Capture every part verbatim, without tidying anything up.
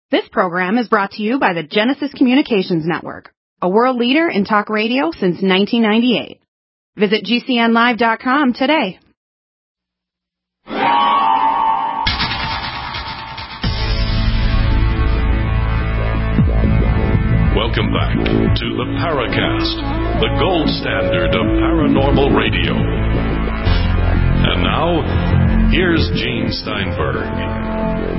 This program is brought to you by the Genesis Communications Network, a world leader in talk radio since nineteen ninety-eight. Visit G C N live dot com today. Welcome back to the Paracast, the gold standard of paranormal radio. And now, here's Gene Steinberg.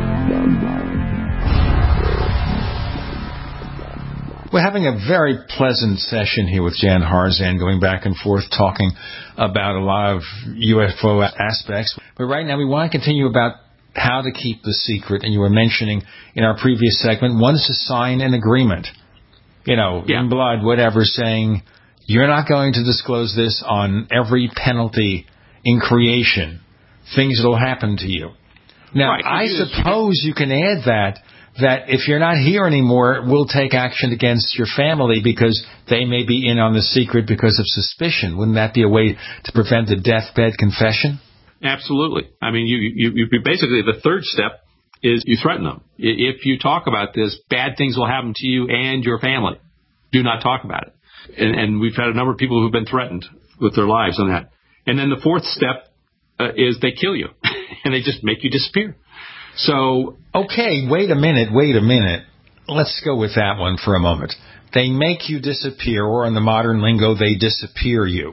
We're having a very pleasant session here with Jan Harzan, going back and forth talking about a lot of U F O aspects. But right now we want to continue about how to keep the secret. And you were mentioning in our previous segment, one is to sign an agreement, you know, yeah. in blood, whatever, saying you're not going to disclose this on every penalty in creation, things that will happen to you. Now, right. I suppose you can add that that if you're not here anymore, we'll take action against your family because they may be in on the secret because of suspicion. Wouldn't that be a way to prevent a deathbed confession? Absolutely. I mean, you, you, you basically, the third step is you threaten them. If you talk about this, bad things will happen to you and your family. Do not talk about it. And, and we've had a number of people who've been threatened with their lives on that. And then the fourth step uh, is they kill you and they just make you disappear. So, okay, wait a minute, wait a minute. Let's go with that one for a moment. They make you disappear, or in the modern lingo, they disappear you.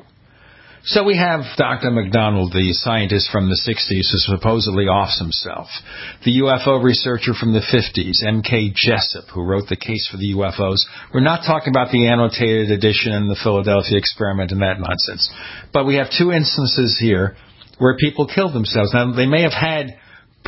So we have Doctor McDonald, the scientist from the sixties who supposedly offs himself. The U F O researcher from the fifties, M K Jessup, who wrote The Case for the U F Os. We're not talking about the annotated edition and the Philadelphia experiment and that nonsense. But we have two instances here where people killed themselves. Now, they may have had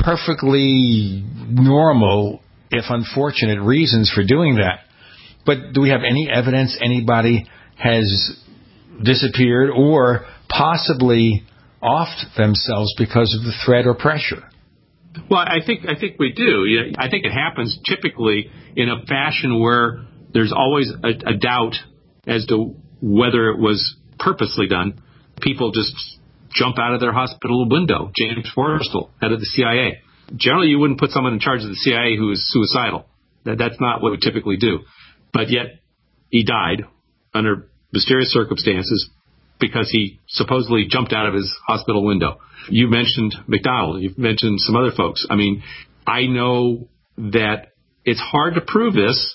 perfectly normal, if unfortunate, reasons for doing that. But do we have any evidence anybody has disappeared or possibly offed themselves because of the threat or pressure? Well, I think I think we do. I think it happens typically in a fashion where there's always a, a doubt as to whether it was purposely done. People just jump out of their hospital window. James Forrestal, head of the C I A. Generally, you wouldn't put someone in charge of the C I A who is suicidal. That, that's not what we typically do. But yet, he died under mysterious circumstances because he supposedly jumped out of his hospital window. You mentioned McDonald. You've mentioned some other folks. I mean, I know that it's hard to prove this,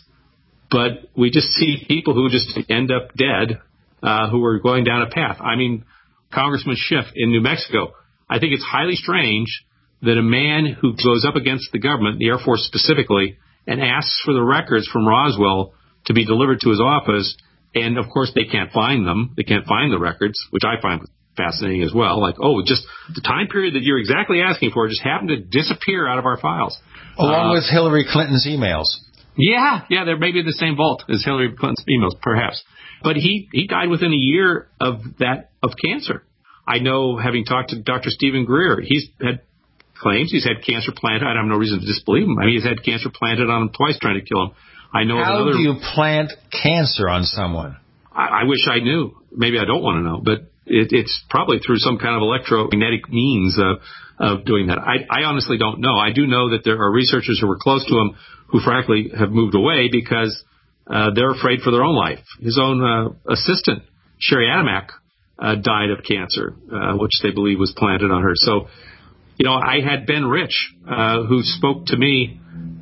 but we just see people who just end up dead uh, who are going down a path. I mean, Congressman Schiff in New Mexico, I think it's highly strange that a man who goes up against the government, the Air Force specifically, and asks for the records from Roswell to be delivered to his office, and of course they can't find them. They can't find the records, which I find fascinating as well. Like, oh, just the time period that you're exactly asking for just happened to disappear out of our files. Along uh, with Hillary Clinton's emails. Yeah, yeah, they're maybe in the same vault as Hillary Clinton's emails, perhaps. But he, he died within a year of that, of cancer. I know, having talked to Doctor Stephen Greer, he's had claims he's had cancer planted. I have no reason to disbelieve him. I mean, he's had cancer planted on him twice trying to kill him. I know. How another, do you plant cancer on someone? I, I wish I knew. Maybe I don't want to know, but it, it's probably through some kind of electromagnetic means of, of doing that. I, I honestly don't know. I do know that there are researchers who were close to him who, frankly, have moved away because uh, they're afraid for their own life. His own uh, assistant, Sherry Adamack, uh, died of cancer, uh, which they believe was planted on her. So, you know, I had Ben Rich, uh, who spoke to me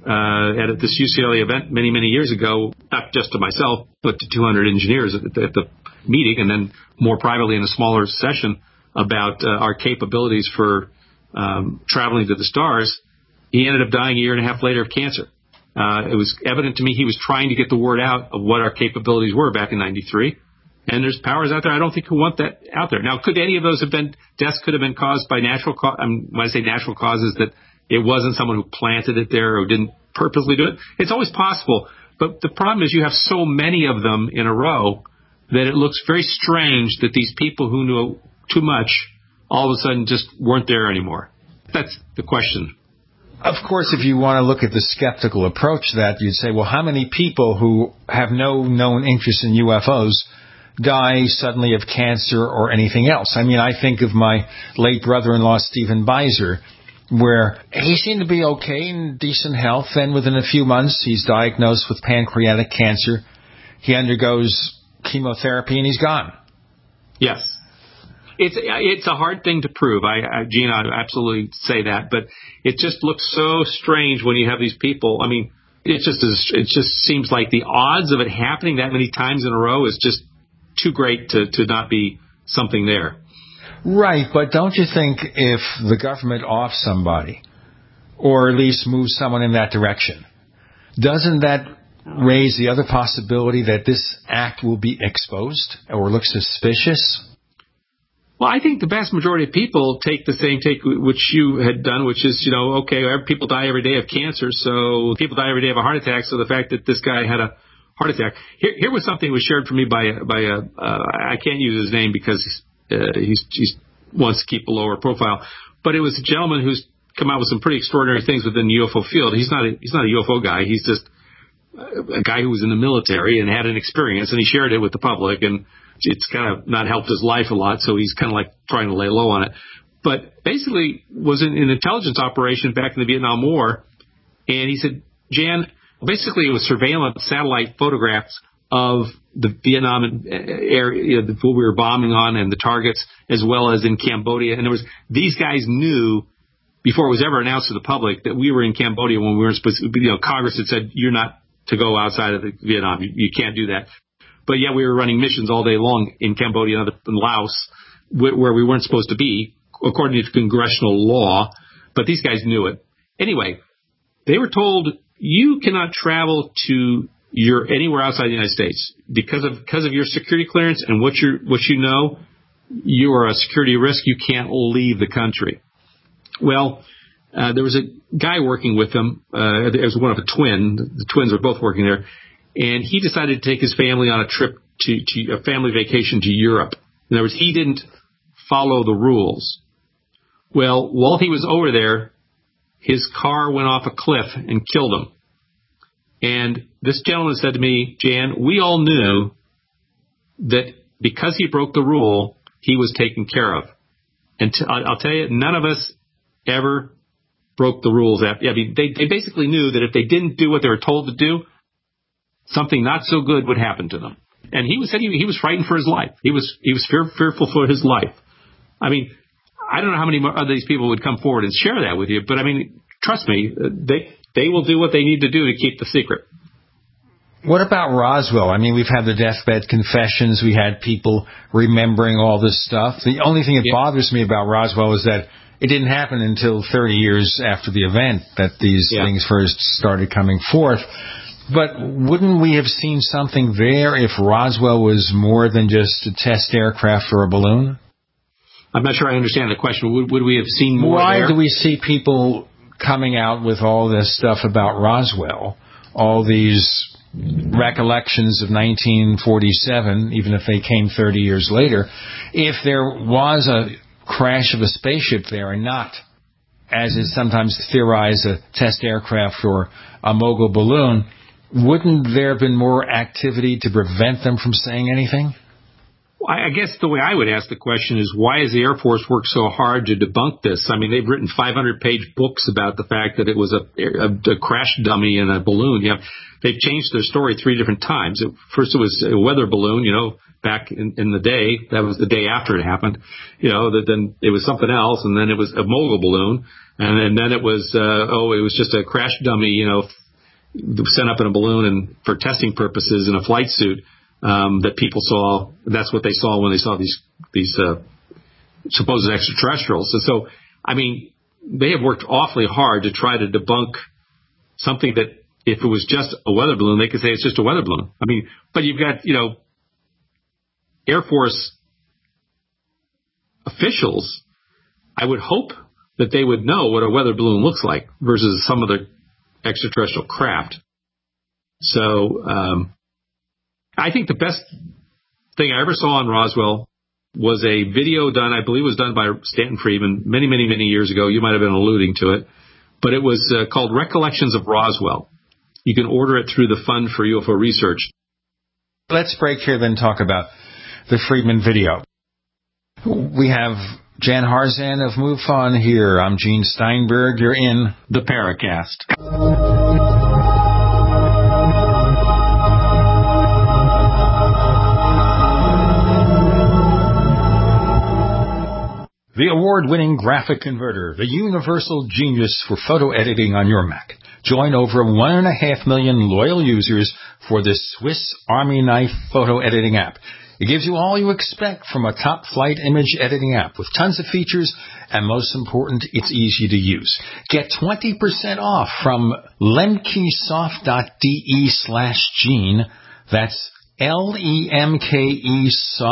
uh, at this U C L A event many, many years ago, not just to myself, but to two hundred engineers at the, at the meeting, and then more privately in a smaller session about uh, our capabilities for um, traveling to the stars. He ended up dying a year and a half later of cancer. Uh, it was evident to me he was trying to get the word out of what our capabilities were back in ninety-three. And there's powers out there I don't think who want that out there. Now, could any of those have been, deaths could have been caused by natural causes? I mean, when I say natural causes, that it wasn't someone who planted it there or didn't purposely do it. It's always possible. But the problem is you have so many of them in a row that it looks very strange that these people who knew too much all of a sudden just weren't there anymore. That's the question. Of course, if you want to look at the skeptical approach to that, you'd say, well, how many people who have no known interest in U F Os die suddenly of cancer or anything else? I mean, I think of my late brother-in-law, Stephen Beiser, where he seemed to be okay, in decent health. Then within a few months, he's diagnosed with pancreatic cancer. He undergoes chemotherapy, and he's gone. Yes. It's it's a hard thing to prove. I, I Gene, I absolutely say that, but it just looks so strange when you have these people. I mean, it just is. It just seems like the odds of it happening that many times in a row is just too great to, to not be something there. Right, but don't you think if the government offs somebody, or at least moves someone in that direction, doesn't that raise the other possibility that this act will be exposed or look suspicious? Well, I think the vast majority of people take the same take which you had done, which is, you know, okay, people die every day of cancer, so people die every day of a heart attack, so the fact that this guy had a heart attack. Here, here was something that was shared for me by, by a, uh, I can't use his name because uh, he's, he's wants to keep a lower profile, but it was a gentleman who's come out with some pretty extraordinary things within the U F O field. He's not a, he's not a U F O guy. He's just a guy who was in the military and had an experience, and he shared it with the public, and it's kind of not helped his life a lot, so he's kind of like trying to lay low on it. But basically was in an intelligence operation back in the Vietnam War, and he said, Jan, basically it was surveillance satellite photographs of the Vietnam area, you know, what we were bombing on and the targets, as well as in Cambodia. And there was, these guys knew before it was ever announced to the public that we were in Cambodia when we weren't supposed to, you know, Congress had said, you're not to go outside of the Vietnam. You, you can't do that. But yet we were running missions all day long in Cambodia and Laos where we weren't supposed to be, according to congressional law. But these guys knew it. Anyway, they were told you cannot travel to your anywhere outside the United States because of because of your security clearance and what you what you know. You are a security risk. You can't leave the country. Well, uh, there was a guy working with them. Uh, there was one of a twin. The twins were both working there. And he decided to take his family on a trip to, to a family vacation to Europe. In other words, he didn't follow the rules. Well, while he was over there, his car went off a cliff and killed him. And this gentleman said to me, Jan, we all knew that because he broke the rule, he was taken care of. And t- I'll tell you, none of us ever broke the rules. I mean, they, they basically knew that if they didn't do what they were told to do, something not so good would happen to them. And he was said he, he was frightened for his life. He was he was fear, fearful for his life. I mean, I don't know how many more of these people would come forward and share that with you, but I mean, trust me, they they will do what they need to do to keep the secret. What about Roswell? I mean, we've had the deathbed confessions. We had people remembering all this stuff. The only thing that yeah. bothers me about Roswell is that it didn't happen until thirty years after the event that these yeah. things first started coming forth. But wouldn't we have seen something there if Roswell was more than just a test aircraft or a balloon? I'm not sure I understand the question. Would, would we have seen more Why there? do we see people coming out with all this stuff about Roswell, all these recollections of nineteen forty-seven, even if they came thirty years later, if there was a crash of a spaceship there and not, as is sometimes theorized, a test aircraft or a mogul balloon, wouldn't there have been more activity to prevent them from saying anything? I guess the way I would ask the question is, why has the Air Force worked so hard to debunk this? I mean, they've written five hundred page books about the fact that it was a, a, a crash dummy in a balloon. You know, they've changed their story three different times. It, first it was a weather balloon, you know, back in, in the day. That was the day after it happened. You know, that then it was something else, and then it was a mogul balloon, and, and then it was, uh, oh, it was just a crash dummy, you know, sent up in a balloon and for testing purposes in a flight suit. Um, that people saw, that's what they saw when they saw these, these, uh, supposed extraterrestrials. And so, I mean, they have worked awfully hard to try to debunk something that if it was just a weather balloon, they could say it's just a weather balloon. I mean, but you've got, you know, Air Force officials, I would hope that they would know what a weather balloon looks like versus some other extraterrestrial craft. So, um, I think the best thing I ever saw on Roswell was a video done, I believe it was done by Stanton Friedman many, many, many years ago. You might have been alluding to it. But it was uh, called Recollections of Roswell. You can order it through the Fund for U F O Research. Let's break here then talk about the Friedman video. We have Jan Harzan of MoveOn here. I'm Gene Steinberg. You're in the Paracast. The award-winning graphic converter, the universal genius for photo editing on your Mac. Join over one and a half million loyal users for this Swiss Army knife photo editing app. It gives you all you expect from a top-flight image editing app with tons of features, and most important, it's easy to use. Get twenty percent off from lemkesoft.de slash Gene. That's L-E-M-K-E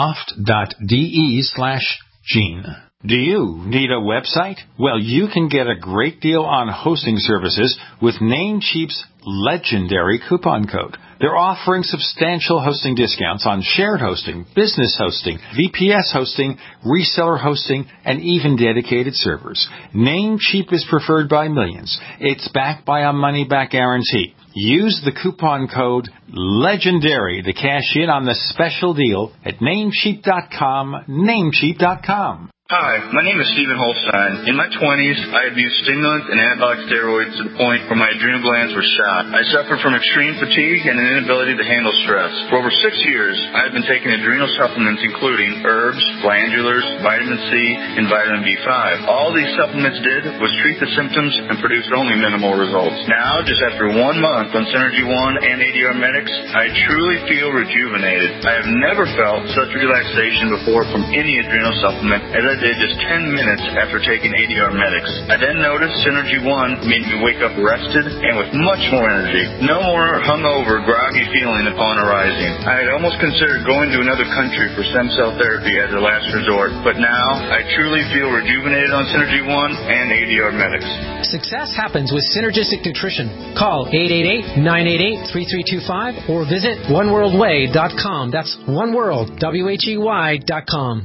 soft.de slash Gene. Do you need a website? Well, you can get a great deal on hosting services with Namecheap's legendary coupon code. They're offering substantial hosting discounts on shared hosting, business hosting, V P S hosting, reseller hosting, and even dedicated servers. Namecheap is preferred by millions. It's backed by a money-back guarantee. Use the coupon code LEGENDARY to cash in on the special deal at namecheap dot com, namecheap dot com. Hi, my name is Stephen Holstein. In my twenties, I abused stimulants and anabolic steroids to the point where my adrenal glands were shot. I suffered from extreme fatigue and an inability to handle stress. For over six years, I had been taking adrenal supplements including herbs, glandulars, vitamin C, and vitamin B five. All these supplements did was treat the symptoms and produced only minimal results. Now, just after one month on Synergy One and A D R Medics, I truly feel rejuvenated. I have never felt such relaxation before from any adrenal supplement as I did just ten minutes after taking A D R Medics. I then noticed Synergy One made me wake up rested and with much more energy. No more hungover, groggy feeling upon arising. I had almost considered going to another country for stem cell therapy as a last resort, but now I truly feel rejuvenated on Synergy One and A D R Medics. Success happens with Synergistic Nutrition. Call eight eight eight, nine eight eight, three three two five or visit one world way dot com. That's oneworld, W H E Y dot com.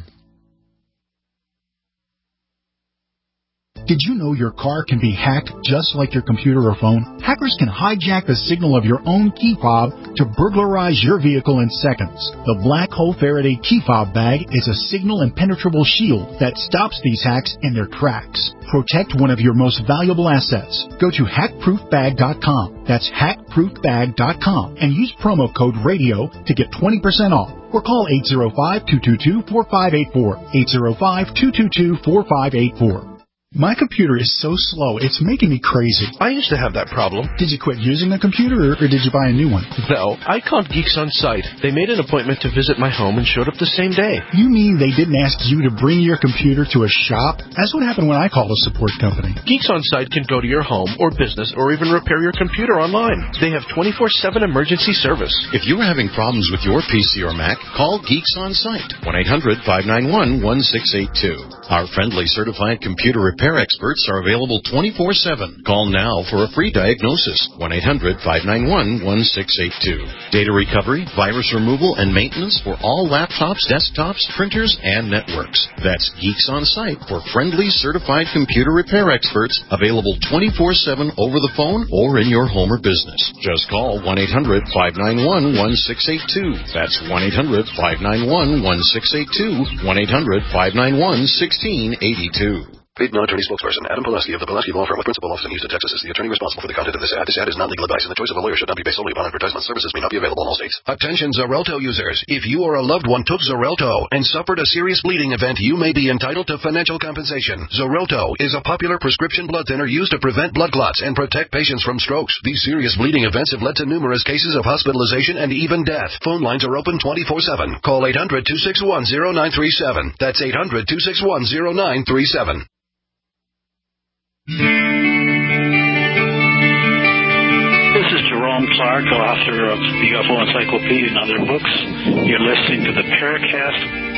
Did you know your car can be hacked just like your computer or phone? Hackers can hijack the signal of your own key fob to burglarize your vehicle in seconds. The Black Hole Faraday key fob bag is a signal impenetrable shield that stops these hacks in their tracks. Protect one of your most valuable assets. Go to hack proof bag dot com. That's hack proof bag dot com and use promo code RADIO to get twenty percent off. Or call eight zero five, two two two, four five eight four. eight zero five, two two two, four five eight four. My computer is so slow, it's making me crazy. I used to have that problem. Did you quit using the computer, or, or did you buy a new one? No, I called Geeks On Site. They made an appointment to visit my home and showed up the same day. You mean they didn't ask you to bring your computer to a shop? That's what happened when I called a support company. Geeks On Site can go to your home or business or even repair your computer online. They have twenty-four seven emergency service. If you are having problems with your P C or Mac, call Geeks On Site, one eight hundred, five nine one, one six eight two. Our friendly certified computer repair experts are available twenty-four seven. Call now for a free diagnosis, one eight hundred, five nine one, one six eight two. Data recovery, virus removal, and maintenance for all laptops, desktops, printers, and networks. That's Geeks On Site for friendly certified computer repair experts, available twenty-four seven over the phone or in your home or business. Just call one eight hundred, five nine one, one six eight two. That's one eight hundred, five nine one, one six eight two, one eight hundred, five nine one, one six eight two. Paid non-attorney spokesperson Adam Pulaski of the Pulaski Law Firm with principal office in Houston, Texas, is the attorney responsible for the content of this ad. This ad is not legal advice, and the choice of a lawyer should not be based solely upon advertisement. Services may not be available in all states. Attention Xarelto users. If you or a loved one took Xarelto and suffered a serious bleeding event, you may be entitled to financial compensation. Xarelto is a popular prescription blood thinner used to prevent blood clots and protect patients from strokes. These serious bleeding events have led to numerous cases of hospitalization and even death. Phone lines are open twenty-four seven. Call eight hundred, two six one, zero nine three seven. That's eight hundred, two six one, zero nine three seven. This is Jerome Clark, author of the U F O Encyclopedia and other books. You're listening to the Paracast.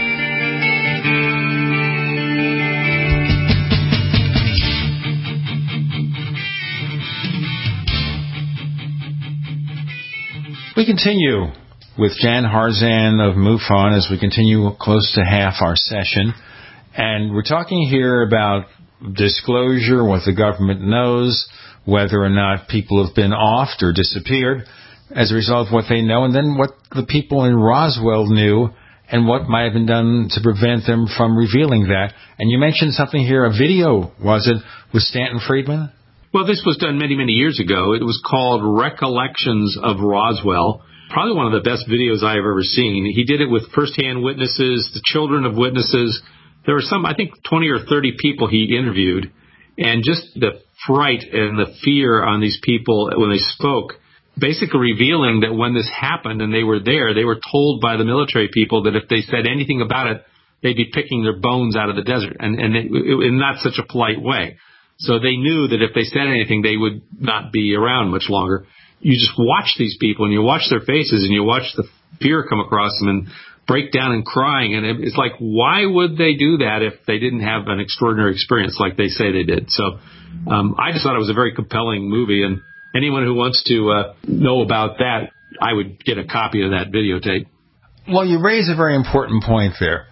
We continue with Jan Harzan of MoveOn as we continue close to half our session. And we're talking here about disclosure, what the government knows, whether or not people have been offed or disappeared as a result of what they know, and then what the people in Roswell knew and what might have been done to prevent them from revealing that. And you mentioned something here, a video, was it, with Stanton Friedman? Well, this was done many, many years ago. It was called Recollections of Roswell. Probably one of the best videos I've ever seen. He did it with firsthand witnesses, the children of witnesses. There were some, I think, twenty or thirty people he interviewed. And just the fright and the fear on these people when they spoke, basically revealing that when this happened and they were there, they were told by the military people that if they said anything about it, they'd be picking their bones out of the desert, and, and it, it, in not such a polite way. So they knew that if they said anything, they would not be around much longer. You just watch these people, and you watch their faces, and you watch the fear come across them and break down and crying. And it's like, why would they do that if they didn't have an extraordinary experience like they say they did? So um, I just thought it was a very compelling movie, and anyone who wants to uh, know about that, I would get a copy of that videotape. Well, you raise a very important point there.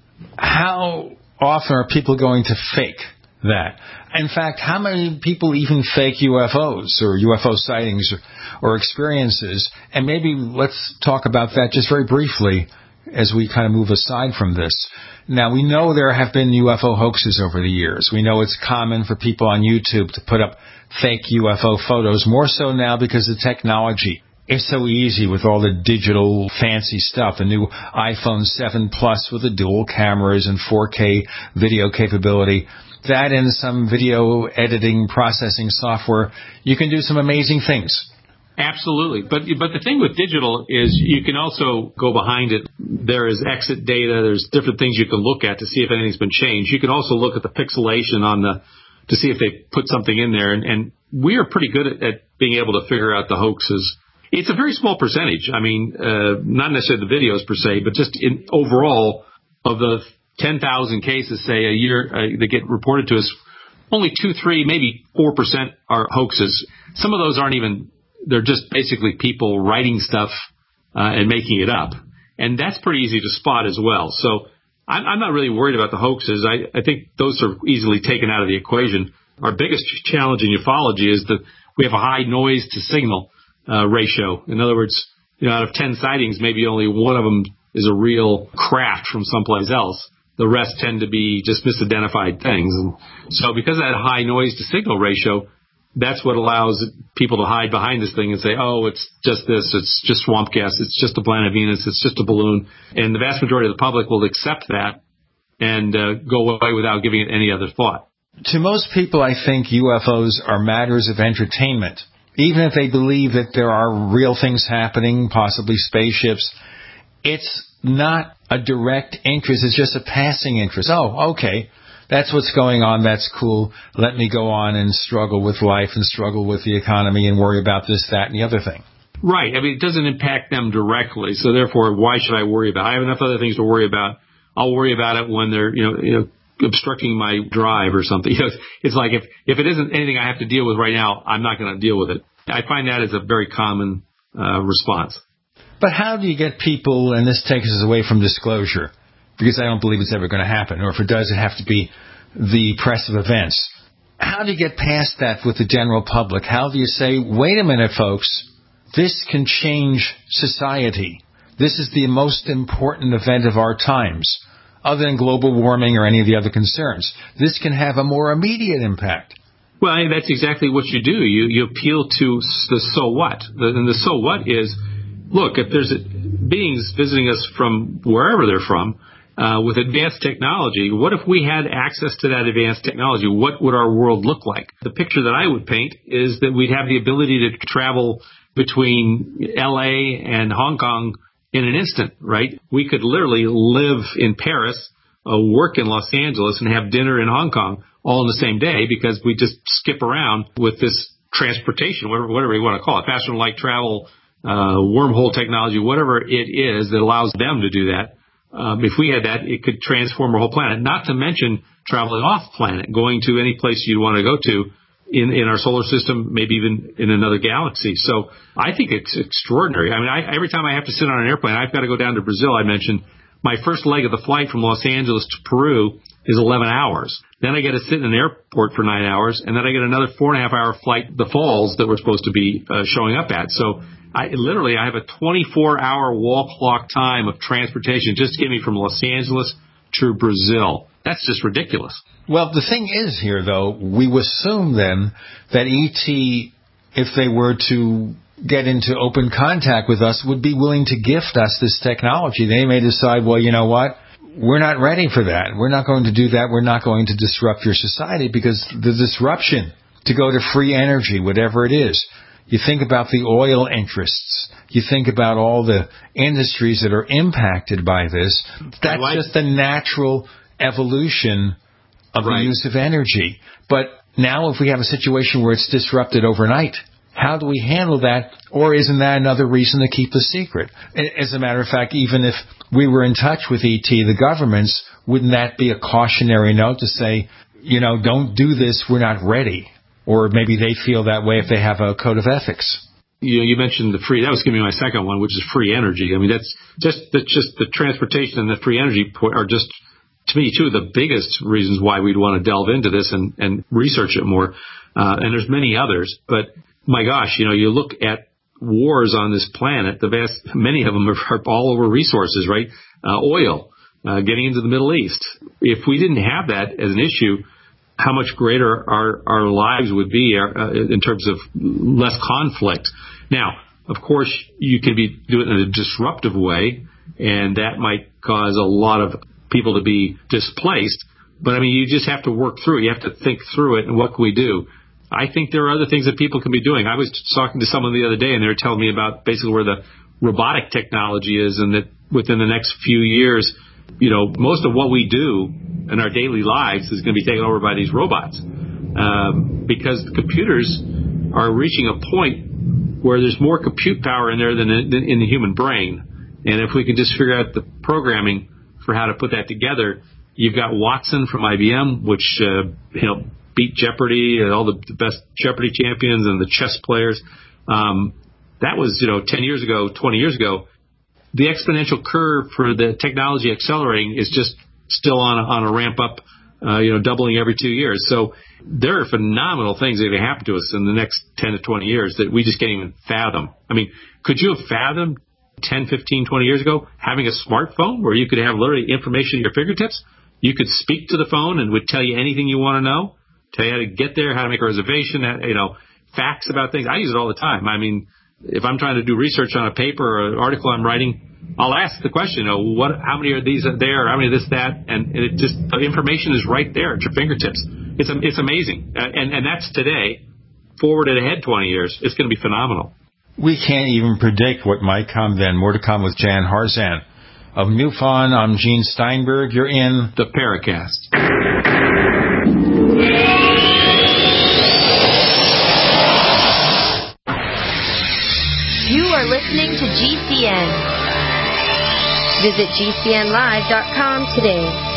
How often are people going to fake that? In fact, how many people even fake U F Os or U F O sightings or, or experiences? And maybe let's talk about that just very briefly as we kind of move aside from this. Now, we know there have been U F O hoaxes over the years. We know it's common for people on YouTube to put up fake U F O photos, more so now because the technology is so easy with all the digital fancy stuff, the new iPhone seven Plus with the dual cameras and four K video capability. That and some video editing processing software, you can do some amazing things. Absolutely. But but the thing with digital is you can also go behind it. There is exit data. There's different things you can look at to see if anything's been changed. You can also look at the pixelation on the to see if they put something in there. And, and we are pretty good at, at being able to figure out the hoaxes. It's a very small percentage. I mean, uh, not necessarily the videos per se, but just in overall of the ten thousand cases, say, a year uh, that get reported to us, only two, three, maybe four percent are hoaxes. Some of those aren't even, they're just basically people writing stuff uh, and making it up. And that's pretty easy to spot as well. So I'm, I'm not really worried about the hoaxes. I, I think those are easily taken out of the equation. Our biggest challenge in ufology is that we have a high noise to signal uh, ratio. In other words, you know, out of ten sightings, maybe only one of them is a real craft from someplace else. The rest tend to be just misidentified things. And so because of that high noise to signal ratio, that's what allows people to hide behind this thing and say, oh, it's just this, it's just swamp gas, it's just a planet Venus, it's just a balloon. And the vast majority of the public will accept that and uh, go away without giving it any other thought. To most people, I think U F Os are matters of entertainment. Even if they believe that there are real things happening, possibly spaceships, it's not a direct interest. It's just a passing interest. Oh, okay. That's what's going on. That's cool. Let me go on and struggle with life and struggle with the economy and worry about this, that, and the other thing. Right. I mean, it doesn't impact them directly. So therefore, why should I worry about it? I have enough other things to worry about. I'll worry about it when they're, you know, you know, obstructing my drive or something. You know, it's like if, if it isn't anything I have to deal with right now, I'm not going to deal with it. I find that as a very common uh, response. But how do you get people, and this takes us away from disclosure, because I don't believe it's ever going to happen, or if it does, it have to be the press of events. How do you get past that with the general public? How do you say, wait a minute, folks, this can change society. This is the most important event of our times, other than global warming or any of the other concerns. This can have a more immediate impact. Well, I mean, that's exactly what you do. You you appeal to the so what. The, and the so what is, look, if there's beings visiting us from wherever they're from, Uh, with advanced technology, what if we had access to that advanced technology? What would our world look like? The picture that I would paint is that we'd have the ability to travel between L A and Hong Kong in an instant, right? We could literally live in Paris, uh, work in Los Angeles, and have dinner in Hong Kong all in the same day because we just skip around with this transportation, whatever, whatever you want to call it, faster than light travel, uh, wormhole technology, whatever it is that allows them to do that. Um, if we had that, it could transform our whole planet, not to mention traveling off planet, going to any place you want to go to in, in our solar system, maybe even in another galaxy. So I think it's extraordinary. I mean, I, every time I have to sit on an airplane, I've got to go down to Brazil. I mentioned my first leg of the flight from Los Angeles to Peru is eleven hours. Then I get to sit in an airport for nine hours, and then I get another four and a half hour flight, the falls that we're supposed to be uh, showing up at. So I literally, I have a twenty-four hour wall clock time of transportation just to get me from Los Angeles to Brazil. That's just ridiculous. Well, the thing is here, though, we assume then that E T, if they were to get into open contact with us, would be willing to gift us this technology. They may decide, well, you know what? We're not ready for that. We're not going to do that. We're not going to disrupt your society, because the disruption to go to free energy, whatever it is, you think about the oil interests. You think about all the industries that are impacted by this. That's like, just the natural evolution of right. the use of energy. But now if we have a situation where it's disrupted overnight, how do we handle that? Or isn't that another reason to keep the secret? As a matter of fact, even if we were in touch with E T, the governments, wouldn't that be a cautionary note to say, you know, don't do this, we're not ready? Or maybe they feel that way if they have a code of ethics. You know, you mentioned the free, that was going to be my second one, which is free energy. I mean, that's just, that's just the transportation and the free energy are just, to me, two of the biggest reasons why we'd want to delve into this and, and research it more. Uh, and there's many others, but my gosh, you know, you look at wars on this planet, the vast, many of them are all over resources, right? Uh, oil, uh, getting into the Middle East. If we didn't have that as an issue, how much greater our, our lives would be uh, in terms of less conflict. Now, of course, you can be doing it in a disruptive way, and that might cause a lot of people to be displaced. But, I mean, you just have to work through it. You have to think through it, and what can we do? I think there are other things that people can be doing. I was talking to someone the other day, and they were telling me about basically where the robotic technology is, and that within the next few years, you know, most of what we do in our daily lives is going to be taken over by these robots, um, because the computers are reaching a point where there's more compute power in there than in, than in the human brain. And if we can just figure out the programming for how to put that together, you've got Watson from I B M, which uh, you know beat Jeopardy and all the, the best Jeopardy champions and the chess players. Um, that was you know ten years ago, twenty years ago. The exponential curve for the technology accelerating is just still on a, on a ramp up, uh, you know, doubling every two years. So there are phenomenal things that are going to happen to us in the next ten to twenty years that we just can't even fathom. I mean, could you have fathomed ten, fifteen, twenty years ago having a smartphone where you could have literally information at your fingertips? You could speak to the phone and would tell you anything you want to know, tell you how to get there, how to make a reservation, you know, facts about things. I use it all the time. I mean, if I'm trying to do research on a paper or an article I'm writing, I'll ask the question, you know, what, how many are these there, how many of this, that, and, and it just, the information is right there at your fingertips. It's it's amazing. Uh, and, and that's today. Forward and ahead twenty years, it's going to be phenomenal. We can't even predict what might come then. More to come with Jan Harzan. Of MUFON, I'm Gene Steinberg. You're in the Paracast. You are listening to G C N. Visit G C N live dot com today.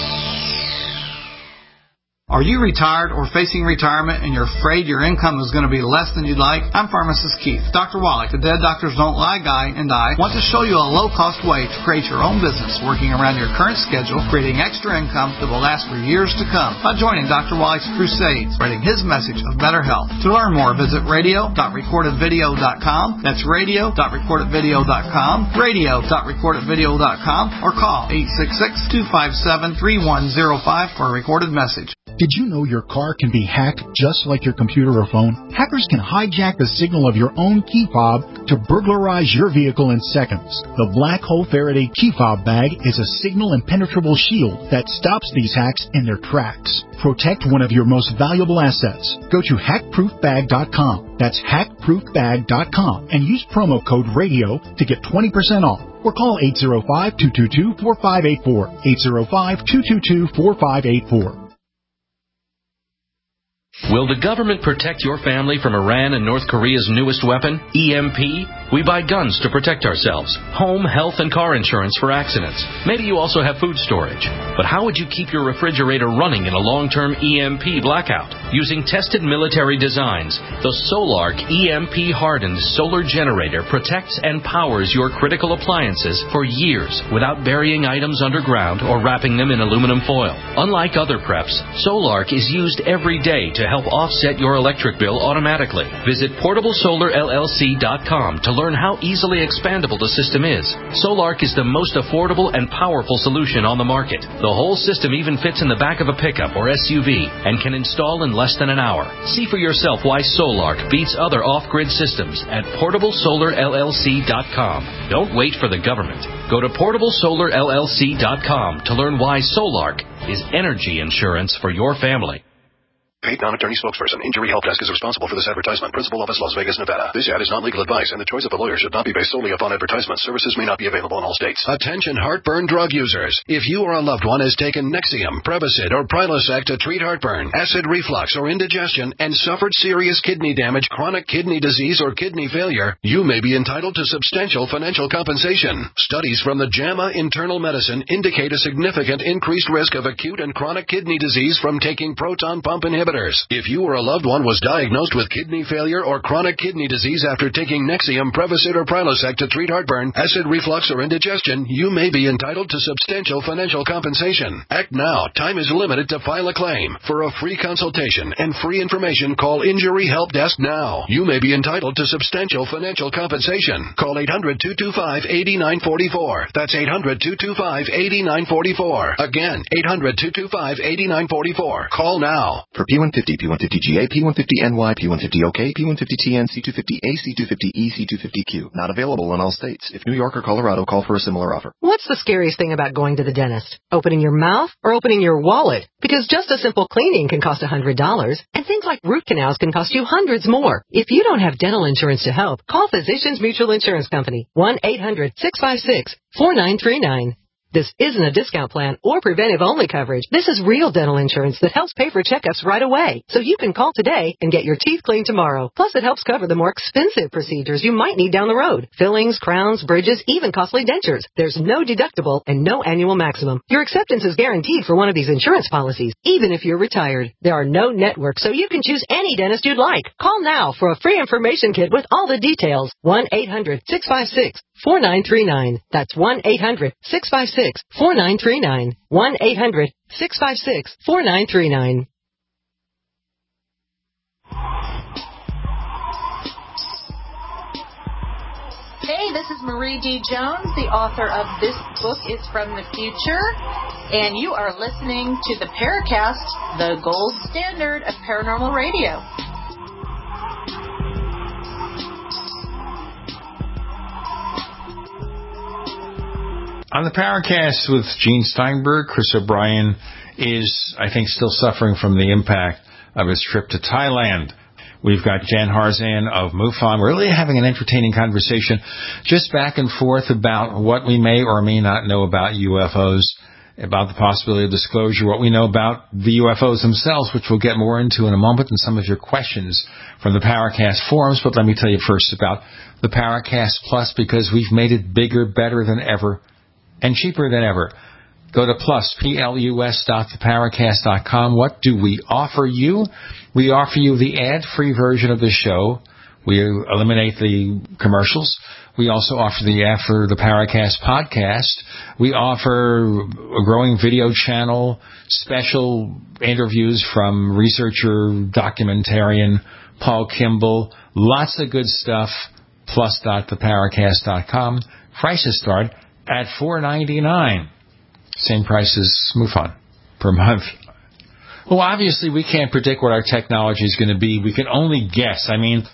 Are you retired or facing retirement and you're afraid your income is going to be less than you'd like? I'm Pharmacist Keith. Doctor Wallach, the Dead Doctors Don't Lie guy, and I want to show you a low-cost way to create your own business working around your current schedule, creating extra income that will last for years to come by joining Doctor Wallach's crusades, spreading his message of better health. To learn more, visit radio dot recorded video dot com. That's radio dot recorded video dot com, radio dot recorded video dot com, or call eight six six, two five seven, three one zero five for a recorded message. Did you know your car can be hacked just like your computer or phone? Hackers can hijack the signal of your own key fob to burglarize your vehicle in seconds. The Black Hole Faraday key fob bag is a signal impenetrable shield that stops these hacks in their tracks. Protect one of your most valuable assets. Go to hack proof bag dot com. That's hack proof bag dot com and use promo code RADIO to get twenty percent off. Or call eight zero five, two two two, four five eight four. eight zero five, two two two, four five eight four. Will the government protect your family from Iran and North Korea's newest weapon, E M P? We buy guns to protect ourselves, home, health, and car insurance for accidents. Maybe you also have food storage. But how would you keep your refrigerator running in a long-term E M P blackout? Using tested military designs, the Solark E M P-hardened solar generator protects and powers your critical appliances for years without burying items underground or wrapping them in aluminum foil. Unlike other preps, Solark is used every day to help offset your electric bill automatically. Visit portable solar L L C dot com to learn how easily expandable the system is. Solark is the most affordable and powerful solution on the market. The whole system even fits in the back of a pickup or S U V and can install in less than an hour. See for yourself why Solark beats other off-grid systems at portable solar L L C dot com. Don't wait for the government. Go to portable solar L L C dot com to learn why Solark is energy insurance for your family. Paid non-attorney spokesperson. Injury Help Desk is responsible for this advertisement. Principal office, Las Vegas, Nevada. This ad is not legal advice, and the choice of a lawyer should not be based solely upon advertisement. Services may not be available in all states. Attention heartburn drug users. If you or a loved one has taken Nexium, Prevacid, or Prilosec to treat heartburn, acid reflux, or indigestion, and suffered serious kidney damage, chronic kidney disease, or kidney failure, you may be entitled to substantial financial compensation. Studies from the JAMA Internal Medicine indicate a significant increased risk of acute and chronic kidney disease from taking proton pump inhibitors. If you or a loved one was diagnosed with kidney failure or chronic kidney disease after taking Nexium, Prevacid, or Prilosec to treat heartburn, acid reflux, or indigestion, you may be entitled to substantial financial compensation. Act now. Time is limited to file a claim. For a free consultation and free information, call Injury Help Desk now. You may be entitled to substantial financial compensation. Call eight hundred, two two five, eight nine four four. That's eight hundred, two two five, eight nine four four. Again, eight hundred, two two five, eight nine four four. Call now. For P one fifty, P one fifty G A, P one fifty N Y, P one fifty O K, P one fifty T N, C two fifty A, C two fifty E, C two fifty Q. Not available in all states. If New York or Colorado, call for a similar offer. What's the scariest thing about going to the dentist? Opening your mouth or opening your wallet? Because just a simple cleaning can cost one hundred dollars, and things like root canals can cost you hundreds more. If you don't have dental insurance to help, call Physicians Mutual Insurance Company, one eight hundred, six five six, four nine three nine. This isn't a discount plan or preventive-only coverage. This is real dental insurance that helps pay for checkups right away. So you can call today and get your teeth cleaned tomorrow. Plus, it helps cover the more expensive procedures you might need down the road. Fillings, crowns, bridges, even costly dentures. There's no deductible and no annual maximum. Your acceptance is guaranteed for one of these insurance policies, even if you're retired. There are no networks, so you can choose any dentist you'd like. Call now for a free information kit with all the details. one eight hundred, six five six, four nine three nine. That's one eight hundred, six five six, four nine three nine. one eight hundred, six five six, four nine three nine. Hey, this is Marie D. Jones, the author of This Book is from the Future, and you are listening to the Paracast, the gold standard of paranormal radio. On the Paracast with Gene Steinberg, Chris O'Brien is, I think, still suffering from the impact of his trip to Thailand. We've got Jan Harzan of MUFON. We're really having an entertaining conversation just back and forth about what we may or may not know about U F Os, about the possibility of disclosure, what we know about the U F Os themselves, which we'll get more into in a moment, and some of your questions from the Paracast forums. But let me tell you first about the Paracast Plus, because we've made it bigger, better than ever, and cheaper than ever. Go to plus, P L U S dot the paracast dot com. What do we offer you? We offer you the ad-free version of the show. We eliminate the commercials. We also offer the After the Paracast podcast. We offer a growing video channel, special interviews from researcher, documentarian Paul Kimball. Lots of good stuff. plus dot the paracast dot com. Prices start at four ninety-nine. Same price as MUFON per month. Well, obviously, we can't predict what our technology is going to be. We can only guess. I mean,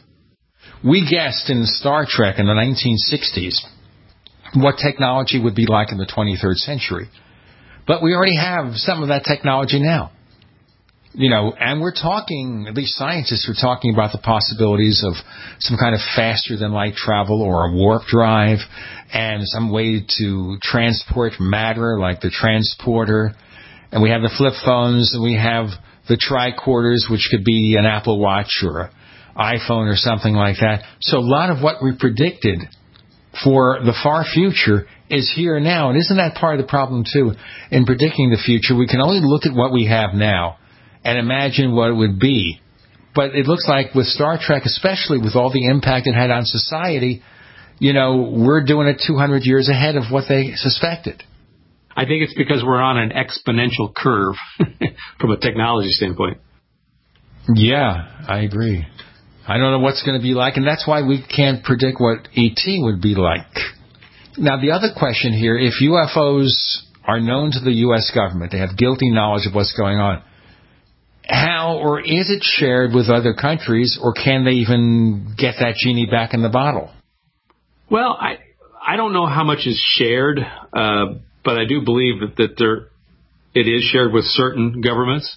we guessed in Star Trek in the nineteen sixties what technology would be like in the twenty-third century. But we already have some of that technology now. You know, and we're talking, at least scientists are talking about the possibilities of some kind of faster-than-light travel or a warp drive and some way to transport matter like the transporter. And we have the flip phones, and we have the tricorders, which could be an Apple Watch or an iPhone or something like that. So a lot of what we predicted for the far future is here now. And isn't that part of the problem, too? In predicting the future, we can only look at what we have now and imagine what it would be. But it looks like with Star Trek, especially with all the impact it had on society, you know, we're doing it two hundred years ahead of what they suspected. I think it's because we're on an exponential curve from a technology standpoint. Yeah, I agree. I don't know what's going to be like, and that's why we can't predict what E T would be like. Now, the other question here, if U F Os are known to the U S government, they have guilty knowledge of what's going on, how or is it shared with other countries, or can they even get that genie back in the bottle? Well, I I don't know how much is shared, uh, but I do believe that, that there it is shared with certain governments.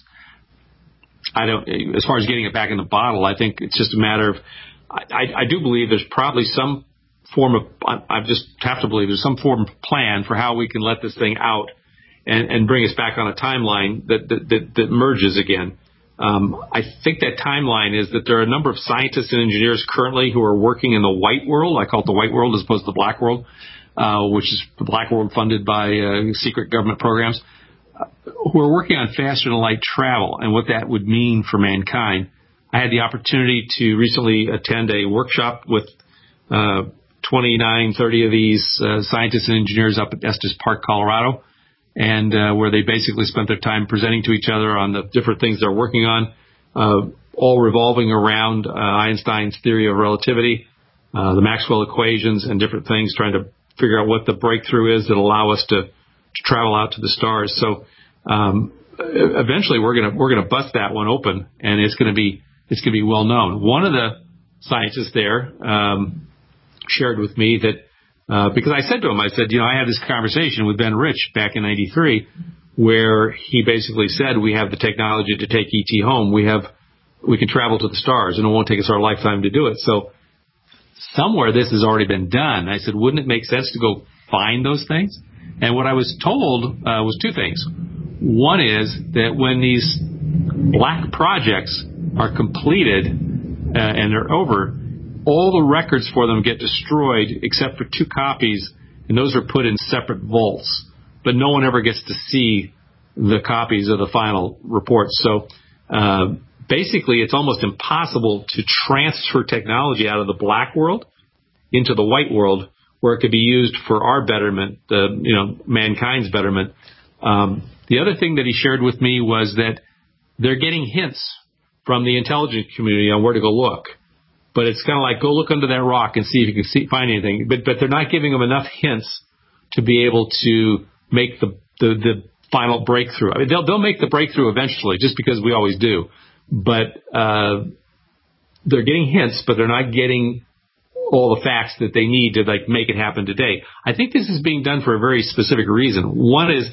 I don't, as far as getting it back in the bottle, I think it's just a matter of, I, I, I do believe there's probably some form of, I, I just have to believe there's some form of plan for how we can let this thing out and, and bring us back on a timeline that, that, that, that merges again. Um, I think that timeline is that there are a number of scientists and engineers currently who are working in the white world. I call it the white world as opposed to the black world, uh, which is the black world funded by uh, secret government programs, uh, who are working on faster than light travel and what that would mean for mankind. I had the opportunity to recently attend a workshop with uh, twenty-nine, thirty of these uh, scientists and engineers up at Estes Park, Colorado, and uh, where they basically spent their time presenting to each other on the different things they're working on, uh, all revolving around uh, Einstein's theory of relativity, uh, the Maxwell equations, and different things, trying to figure out what the breakthrough is that allow us to, to travel out to the stars. So um, eventually, we're gonna we're gonna bust that one open, and it's gonna be it's gonna be well known. One of the scientists there um, shared with me that. Uh, because I said to him, I said, you know, I had this conversation with Ben Rich back in ninety-three where he basically said we have the technology to take E T home. We have, we can travel to the stars, and it won't take us our lifetime to do it. So somewhere this has already been done. I said, wouldn't it make sense to go find those things? And what I was told uh, was two things. One is that when these black projects are completed uh, and they're over, all the records for them get destroyed except for two copies, and those are put in separate vaults. But no one ever gets to see the copies of the final reports. So uh, basically, it's almost impossible to transfer technology out of the black world into the white world, where it could be used for our betterment, uh, you know, mankind's betterment. Um, the other thing that he shared with me was that they're getting hints from the intelligence community on where to go look. But it's kind of like, go look under that rock and see if you can see, find anything. But but they're not giving them enough hints to be able to make the the, the final breakthrough. I mean, they'll they'll make the breakthrough eventually, just because we always do. But uh, they're getting hints, but they're not getting all the facts that they need to like make it happen today. I think this is being done for a very specific reason. One is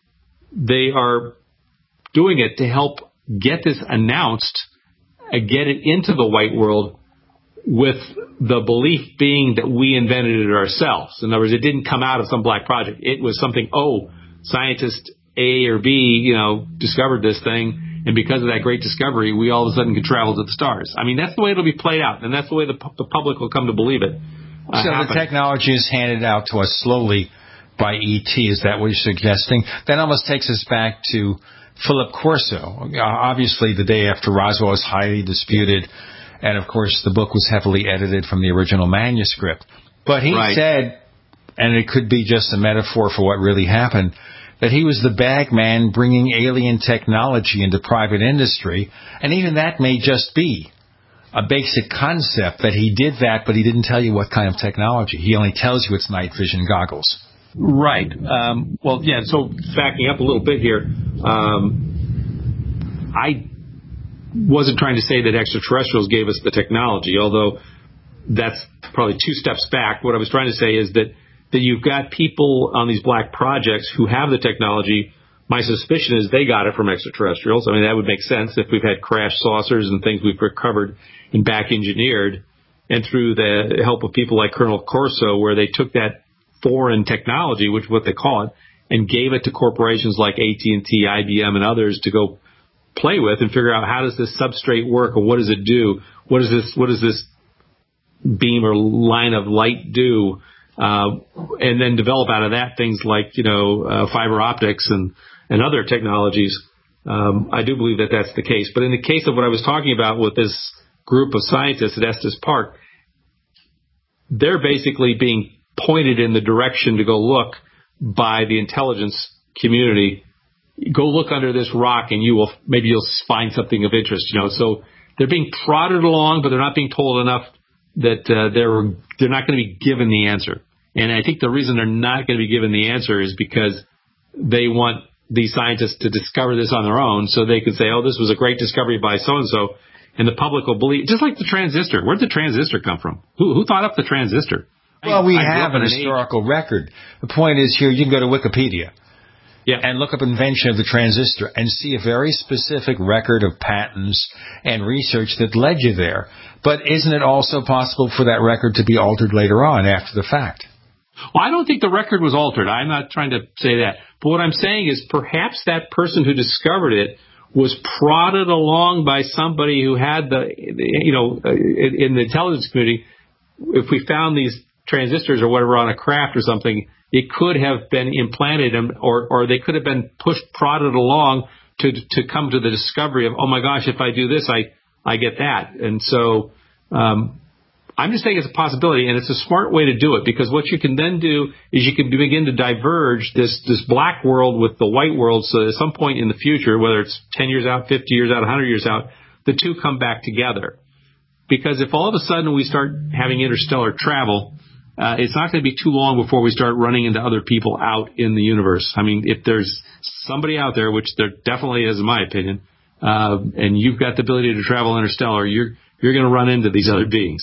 they are doing it to help get this announced and get it into the white world, with the belief being that we invented it ourselves. In other words, it didn't come out of some black project. It was something, oh, scientist A or B, you know, discovered this thing, and because of that great discovery, we all of a sudden can travel to the stars. I mean, that's the way it'll be played out, and that's the way the, the public will come to believe it. Uh, so happen. The technology is handed out to us slowly by E T. Is that what you're suggesting? That almost takes us back to Philip Corso. Obviously, the day after Roswell was highly disputed, and, of course, the book was heavily edited from the original manuscript. But he right. said, and it could be just a metaphor for what really happened, that he was the bag man bringing alien technology into private industry. And even that may just be a basic concept, that he did that, but he didn't tell you what kind of technology. He only tells you it's night vision goggles. Right. Um, well, yeah, so backing up a little bit here, um, I wasn't trying to say that extraterrestrials gave us the technology, although that's probably two steps back. What I was trying to say is that, that you've got people on these black projects who have the technology. My suspicion is they got it from extraterrestrials. I mean, that would make sense if we've had crash saucers and things we've recovered and back engineered, and through the help of people like Colonel Corso, where they took that foreign technology, which is what they call it, and gave it to corporations like A T and T, I B M, and others to go play with and figure out how does this substrate work, or what does it do? What does this what does this beam or line of light do? Uh, and then develop out of that things like, you know, uh, fiber optics and, and other technologies. Um, I do believe that that's the case. But in the case of what I was talking about with this group of scientists at Estes Park, they're basically being pointed in the direction to go look by the intelligence community. Go look under this rock, and you will maybe you'll find something of interest. You know, so they're being prodded along, but they're not being told enough that uh, they're they're not going to be given the answer. And I think the reason they're not going to be given the answer is because they want these scientists to discover this on their own, so they could say, "Oh, this was a great discovery by so and so," and the public will believe. Just like the transistor. Where'd the transistor come from? Who who thought up the transistor? Well, we I, I have an historical age. record. The point is here, you can go to Wikipedia yeah. and look up invention of the transistor and see a very specific record of patents and research that led you there. But isn't it also possible for that record to be altered later on after the fact? Well, I don't think the record was altered. I'm not trying to say that. But what I'm saying is perhaps that person who discovered it was prodded along by somebody who had the, you know, in the intelligence community. If we found these transistors or whatever on a craft or something, it could have been implanted, or or they could have been pushed, prodded along to to come to the discovery of, oh my gosh, if I do this, I I get that. And so um, I'm just saying it's a possibility, and it's a smart way to do it, because what you can then do is you can begin to diverge this this black world with the white world. So at some point in the future, whether it's ten years out, fifty years out, one hundred years out, the two come back together. Because if all of a sudden we start having interstellar travel, Uh, it's not going to be too long before we start running into other people out in the universe. I mean, if there's somebody out there, which there definitely is in my opinion, uh, and you've got the ability to travel interstellar, you're you're going to run into these other beings.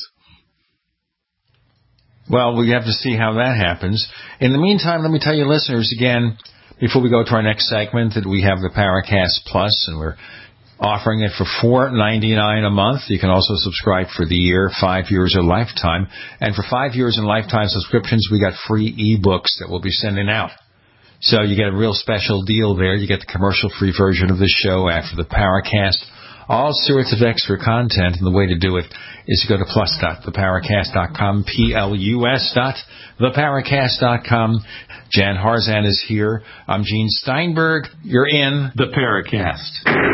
Well, we have to see how that happens. In the meantime, let me tell you, listeners, again, before we go to our next segment, that we have the Paracast Plus, and we're offering it for four dollars and ninety-nine cents a month. You can also subscribe for the year, five years, or lifetime. And for five years and lifetime subscriptions, we got free ebooks that we'll be sending out. So you get a real special deal there. You get the commercial-free version of the show after the Paracast. All sorts of extra content, and the way to do it is to go to plus dot the paracast dot com, P L U S dot the paracast dot com. Jan Harzan is here. I'm Gene Steinberg. You're in the Paracast.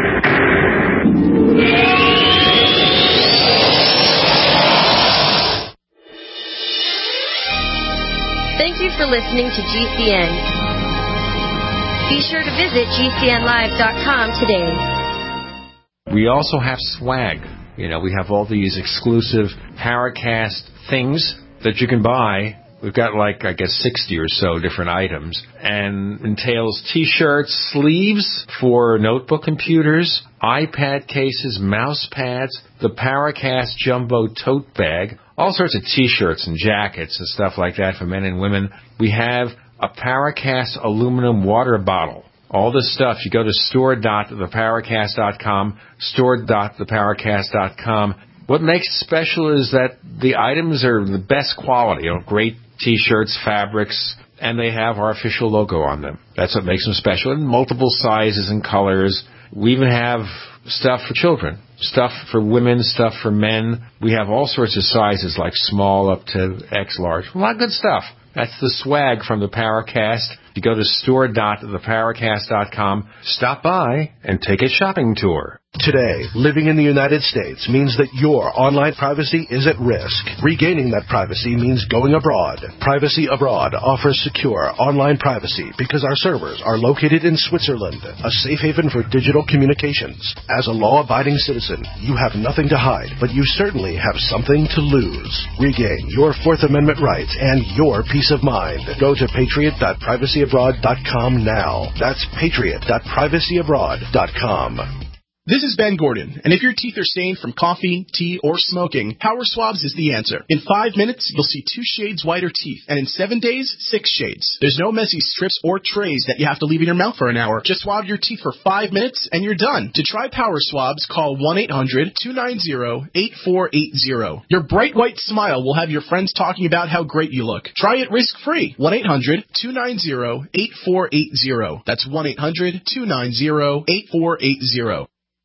Thank you for listening to G C N. Be sure to visit G C N live dot com today. We also have swag. You know, we have all these exclusive Paracast things that you can buy. We've got like, I guess, sixty or so different items, and entails T-shirts, sleeves for notebook computers, iPad cases, mouse pads, the Paracast Jumbo tote bag, all sorts of T-shirts and jackets and stuff like that for men and women. We have a Paracast aluminum water bottle. All this stuff, you go to store dot the paracast dot com, store dot the paracast dot com. What makes it special is that the items are the best quality, you know, great T-shirts, fabrics, and they have our official logo on them. That's what makes them special, in multiple sizes and colors. We even have stuff for children, stuff for women, stuff for men. We have all sorts of sizes, like small up to X large. A lot of good stuff. That's the swag from the Paracast. You go to store dot the paracast dot com, stop by, and take a shopping tour. Today, living in the United States means that your online privacy is at risk. Regaining that privacy means going abroad. Privacy Abroad offers secure online privacy because our servers are located in Switzerland, a safe haven for digital communications. As a law-abiding citizen, you have nothing to hide, but you certainly have something to lose. Regain your Fourth Amendment rights and your peace of mind. Go to patriot dot privacy abroad dot com now. That's patriot dot privacy abroad dot com. This is Ben Gordon, and if your teeth are stained from coffee, tea, or smoking, Power Swabs is the answer. In five minutes, you'll see two shades whiter teeth, and in seven days, six shades. There's no messy strips or trays that you have to leave in your mouth for an hour. Just swab your teeth for five minutes, and you're done. To try Power Swabs, call one eight hundred two nine zero eight four eight zero. Your bright white smile will have your friends talking about how great you look. Try it risk-free. one eight hundred two nine zero eight four eight zero. That's one eight hundred two nine zero eight four eight zero.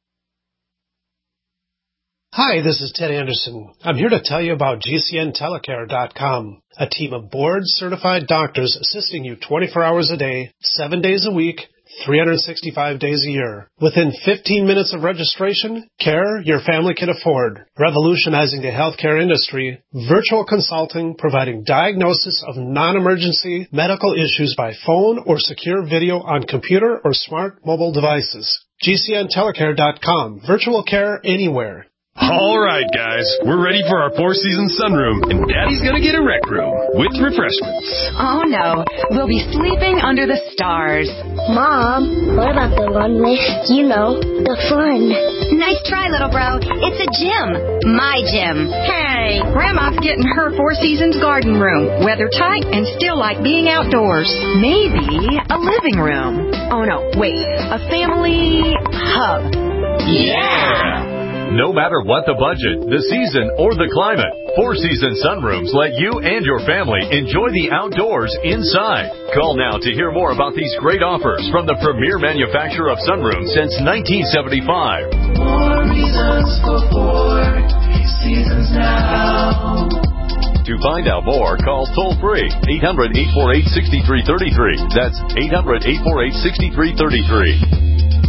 Hi, this is Ted Anderson. I'm here to tell you about G C N telecare dot com, a team of board-certified doctors assisting you twenty-four hours a day, seven days a week, three hundred sixty-five days a year. Within fifteen minutes of registration, care your family can afford. Revolutionizing the healthcare industry, virtual consulting providing diagnosis of non-emergency medical issues by phone or secure video on computer or smart mobile devices. G C N telecare dot com, virtual care anywhere. All right, guys, we're ready for our four-season sunroom, and Daddy's gonna get a rec room with refreshments. Oh, no. We'll be sleeping under the stars. Mom, what about the one with, you know, the fun? Nice try, little bro. It's a gym. My gym. Hey, Grandma's getting her Four Seasons garden room. Weather tight and still like being outdoors. Maybe a living room. Oh, no, wait. A family hub. Yeah! No matter what the budget, the season, or the climate, Four Season Sunrooms let you and your family enjoy the outdoors inside. Call now to hear more about these great offers from the premier manufacturer of sunrooms since nineteen seventy-five. More reasons for Four Seasons now. To find out more, call toll-free eight hundred, eight four eight, six three three three. That's eight hundred, eight four eight, six three three three.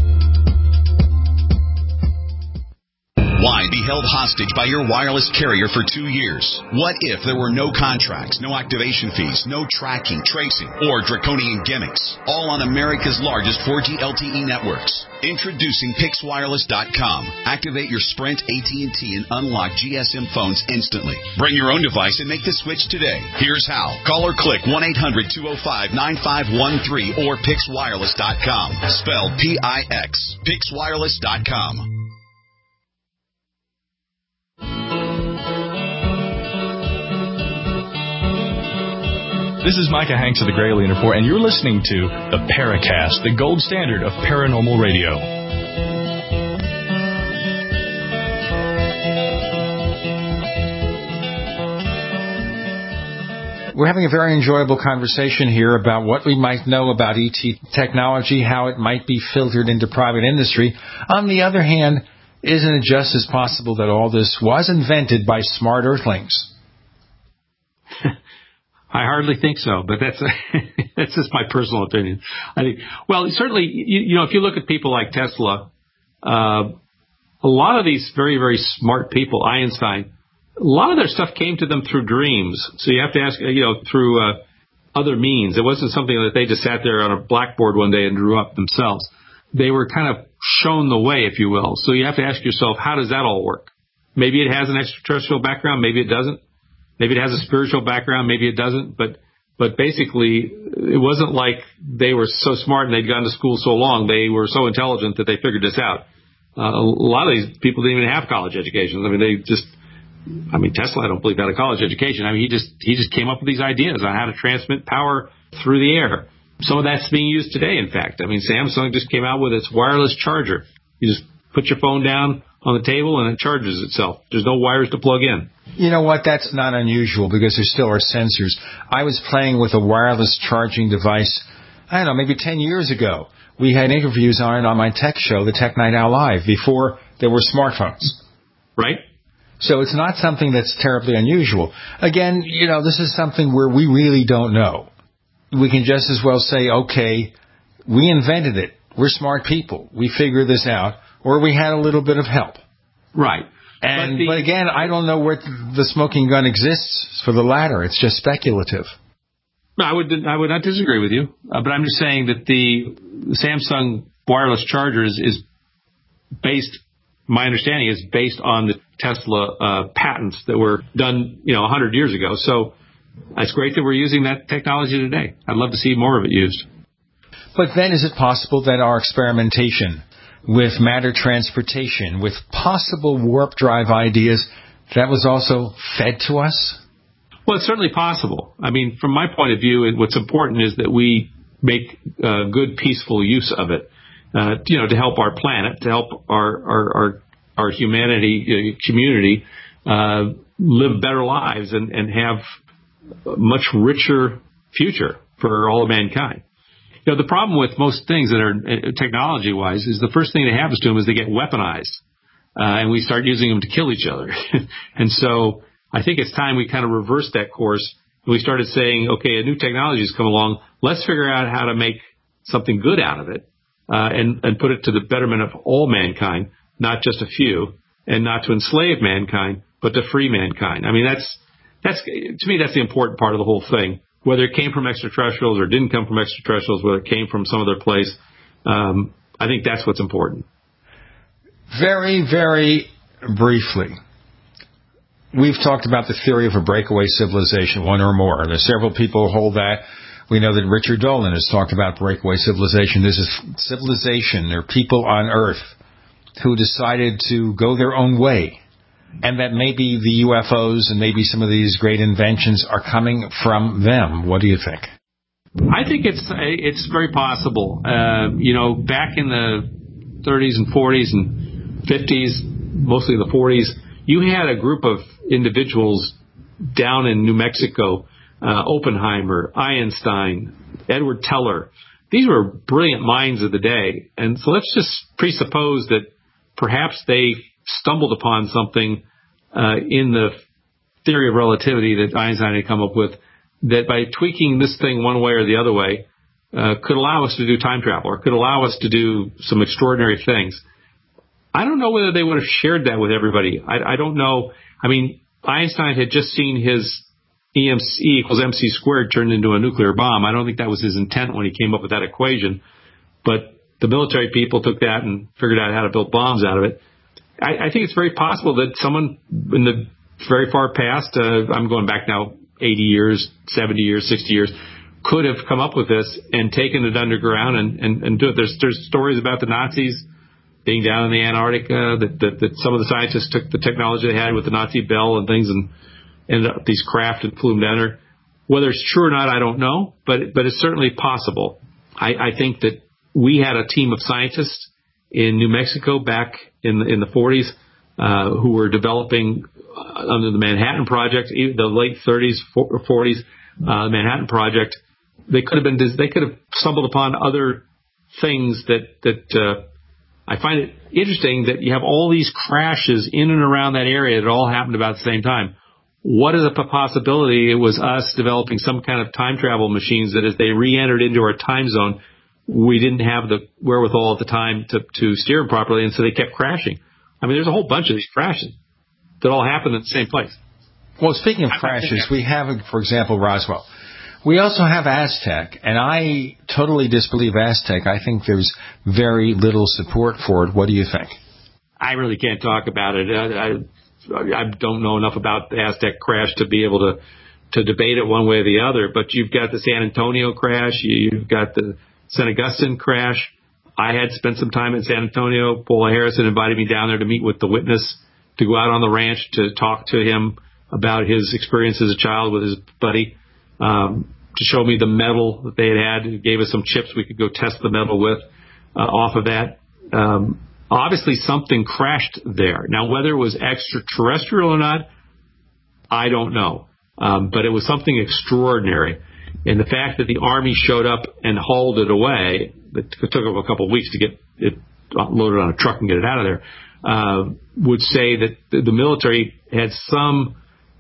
Why be held hostage by your wireless carrier for two years? What if there were no contracts, no activation fees, no tracking, tracing, or draconian gimmicks? All on America's largest four G L T E networks. Introducing Pix Wireless dot com. Activate your Sprint, A T and T, and unlock G S M phones instantly. Bring your own device and make the switch today. Here's how. Call or click one eight hundred, two oh five, nine five one three or Pix Wireless dot com. Spelled P I X. Pix Wireless dot com. This is Micah Hanks of the Gralien Report, and you're listening to the Paracast, the gold standard of paranormal radio. We're having a very enjoyable conversation here about what we might know about E T technology, how it might be filtered into private industry. On the other hand, isn't it just as possible that all this was invented by smart earthlings? I hardly think so, but that's that's just my personal opinion. I think, well, certainly, you, you know, if you look at people like Tesla, uh, a lot of these very, very smart people, Einstein, a lot of their stuff came to them through dreams. So you have to ask, you know, through uh, other means. It wasn't something that they just sat there on a blackboard one day and drew up themselves. They were kind of shown the way, if you will. So you have to ask yourself, how does that all work? Maybe it has an extraterrestrial background, maybe it doesn't. Maybe it has a spiritual background, maybe it doesn't, but but basically it wasn't like they were so smart and they'd gone to school so long. They were so intelligent that they figured this out. Uh, a lot of these people didn't even have college educations. I mean, they just, I mean, Tesla, I don't believe, had a college education. I mean, he just he just came up with these ideas on how to transmit power through the air. Some of that's being used today, in fact. I mean, Samsung just came out with its wireless charger. You just put your phone down on the table and it charges itself. There's no wires to plug in. You know what? That's not unusual because there still are sensors. I was playing with a wireless charging device, I don't know, maybe ten years ago. We had interviews on it on my tech show, the Tech Night Owl Live, before there were smartphones. Right. So it's not something that's terribly unusual. Again, you know, this is something where we really don't know. We can just as well say, okay, we invented it. We're smart people. We figured this out. Or we had a little bit of help. Right. And but, the, but again, I don't know where the smoking gun exists for the latter. It's just speculative. No, I would I would not disagree with you. Uh, but I'm just saying that the Samsung wireless charger is, is based, my understanding is based on the Tesla uh, patents that were done, you know, one hundred years ago. So it's great that we're using that technology today. I'd love to see more of it used. But then is it possible that our experimentation with matter transportation, with possible warp drive ideas, that was also fed to us? Well, it's certainly possible. I mean, from my point of view, what's important is that we make uh, good, peaceful use of it, uh, you know, to help our planet, to help our our our, our humanity uh, community uh, live better lives and, and have a much richer future for all of mankind. You know, the problem with most things that are uh, technology-wise is the first thing that happens to them is they get weaponized, uh, and we start using them to kill each other. And so I think it's time we kind of reversed that course. And we started saying, okay, a new technology has come along. Let's figure out how to make something good out of it uh, and, and put it to the betterment of all mankind, not just a few, and not to enslave mankind, but to free mankind. I mean, that's that's to me, that's the important part of the whole thing. Whether it came from extraterrestrials or didn't come from extraterrestrials, whether it came from some other place, um, I think that's what's important. Very, very briefly, we've talked about the theory of a breakaway civilization, one or more. There's several people who hold that. We know that Richard Dolan has talked about breakaway civilization. This is civilization. There are people on Earth who decided to go their own way, and that maybe the U F Os and maybe some of these great inventions are coming from them. What do you think? I think it's it's very possible. Uh, you know, back in the thirties and forties and fifties, mostly the forties, you had a group of individuals down in New Mexico, uh, Oppenheimer, Einstein, Edward Teller. These were brilliant minds of the day. And so let's just presuppose that perhaps they stumbled upon something uh, in the theory of relativity that Einstein had come up with, that by tweaking this thing one way or the other way, uh, could allow us to do time travel or could allow us to do some extraordinary things. I don't know whether they would have shared that with everybody. I, I don't know. I mean, Einstein had just seen his E M C E equals M C squared turned into a nuclear bomb. I don't think that was his intent when he came up with that equation. But the military people took that and figured out how to build bombs out of it. I, I think it's very possible that someone in the very far past, uh, I'm going back now eighty years, seventy years, sixty years, could have come up with this and taken it underground and, and, and do it. There's, there's stories about the Nazis being down in the Antarctica, that, that, that some of the scientists took the technology they had with the Nazi bell and things and ended up these craft and flew them down there. Whether it's true or not, I don't know, but but it's certainly possible. I, I think that we had a team of scientists in New Mexico back in the, in the forties uh, who were developing uh, under the Manhattan Project, the late thirties, forties, uh, Manhattan Project. They could have been they could have stumbled upon other things that that. Uh, I find it interesting that you have all these crashes in and around that area that all happened about the same time. What is a possibility? It was us developing some kind of time travel machines that as they re-entered into our time zone, we didn't have the wherewithal at the time to, to steer them properly, and so they kept crashing. I mean, there's a whole bunch of these crashes that all happened in the same place. Well, speaking of crashes, we have, for example, Roswell. We also have Aztec, and I totally disbelieve Aztec. I think there's very little support for it. What do you think? I really can't talk about it. I, I, I don't know enough about the Aztec crash to be able to, to debate it one way or the other, but you've got the San Antonio crash. You've got the Saint Augustine crash. I had spent some time in San Antonio. Paula Harrison invited me down there to meet with the witness, to go out on the ranch to talk to him about his experience as a child with his buddy. Um, to show me the metal that they had had. It gave us some chips we could go test the metal with uh, off of that. Um, obviously, something crashed there. Now, whether it was extraterrestrial or not, I don't know. Um, but it was something extraordinary. And the fact that the Army showed up and hauled it away, it took them a couple of weeks to get it loaded on a truck and get it out of there, uh, would say that the military had some